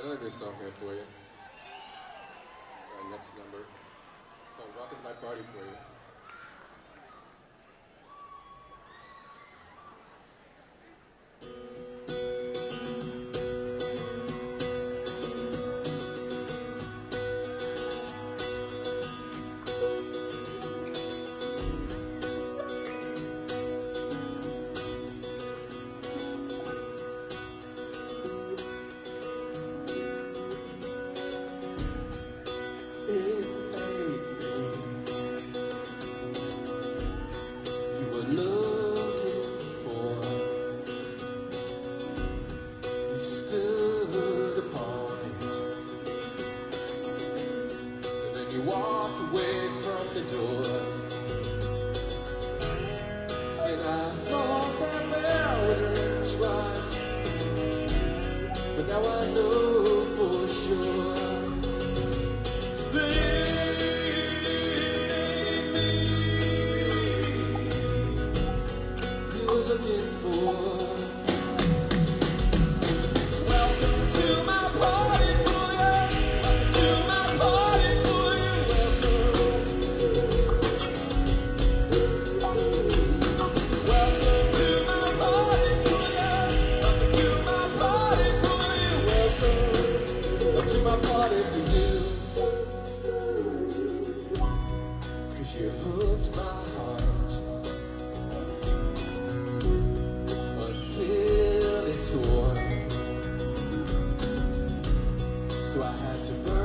Another good song here for you. It's our next number. It's called Rockin' My Party for you. Walked away from the door. Said I thought that bell would ring twice, but now I know for sure that it ain't me you're looking for. You hooked my heart until it tore. So I had to